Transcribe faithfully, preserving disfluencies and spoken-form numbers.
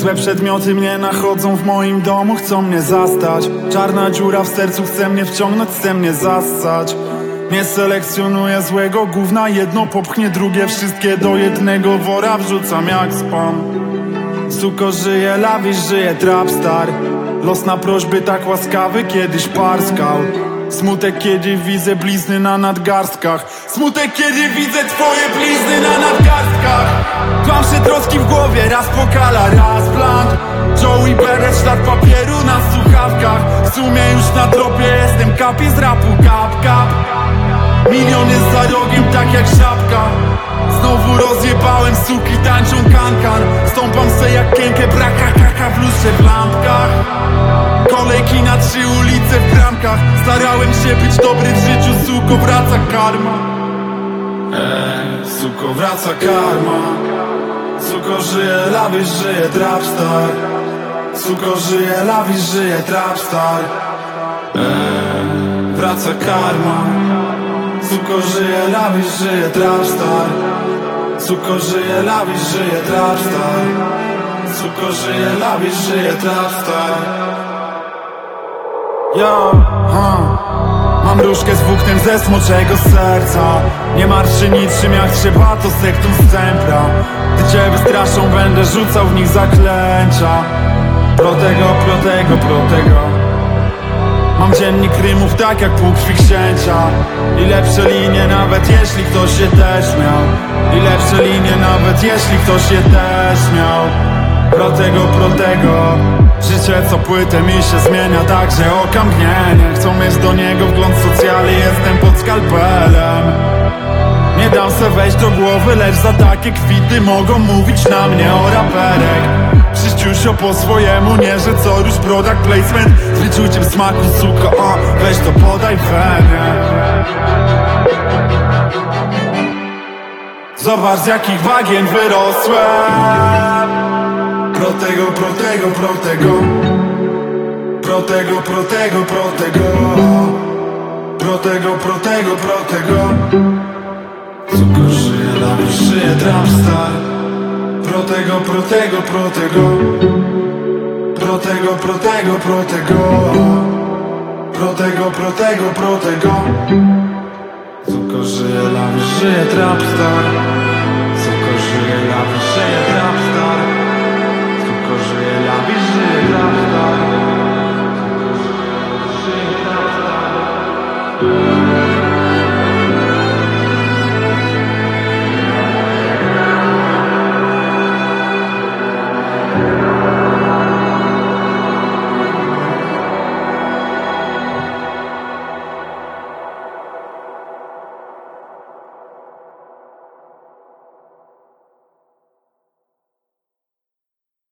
Złe przedmioty mnie nachodzą w moim domu, chcą mnie zastać. Czarna dziura w sercu chce mnie wciągnąć, chce mnie zassać. Nie selekcjonuję złego gówna, jedno popchnie drugie, wszystkie do jednego wora wrzucam jak spam. Suko żyje, lawisz, żyje trapstar. Los na prośby tak łaskawy, kiedyś parskał. Smutek, kiedy widzę blizny na nadgarstkach. Smutek, kiedy widzę twoje blizny na nadgarstkach. Kłamsze troski w głowie, raz pokala, raz blank. Joey Beret, ślad papieru na słuchawkach. W sumie już na tropie jestem, kapi z rapu, kap, kap. Miliony za rogiem, tak jak żabka. Znowu rozjebałem, suki tańczą kankan. Stąpam se jak kękę, braka kaka w lustrze w lampkach. Kolejki na trzy ulice w bramkach. Starałem się być dobry w życiu, suko, wraca karma. Ej, suko, wraca karma. Suko, żyje, lawisz, żyje trapstar. Suko, żyje, lawisz, żyje trapstar. Ej, wraca karma. Suko, żyje, lawisz, żyje trapstar. Suko, żyje, lawisz, żyje trapstar. Suko, żyje, lawisz, żyje trapstar. Yo, ha. Mam różkę z włóknem ze smoczego serca. Nie martw się niczym, jak trzeba to sektum stempla. Gdy cię wystraszą, będę rzucał w nich zaklęcia. Protego, protego, protego. Mam dziennik rymów tak jak półkrwi księcia. I lepsze linie nawet jeśli ktoś je też miał. I lepsze linie nawet jeśli ktoś je też miał. Protego, protego. Życie co płytę mi się zmienia, także oka mgnienie. Chcą mieć do niego wgląd socjali, jestem pod skalpelem. Nie dam se wejść do głowy, lecz za takie kwity mogą mówić na mnie o raperek. Przyściusio po swojemu, nie że co już product placement. Z wyczuciem smaku, suko, o, weź to podaj wenie. Zobacz z jakich bagien wyrosłem. Protego, protego, protego. Protego, protego, protego. Protego, protego, protego. Suko, żyje, lawisz, żyje trapstar. Protego, protego, protego. Protego, protego, protego. Protego, protego, protego. Suko, żyje, lawisz, żyje trapstar. Suko, żyje, lawisz, żyje trapstar. Suko, żyje, lawisz, żyje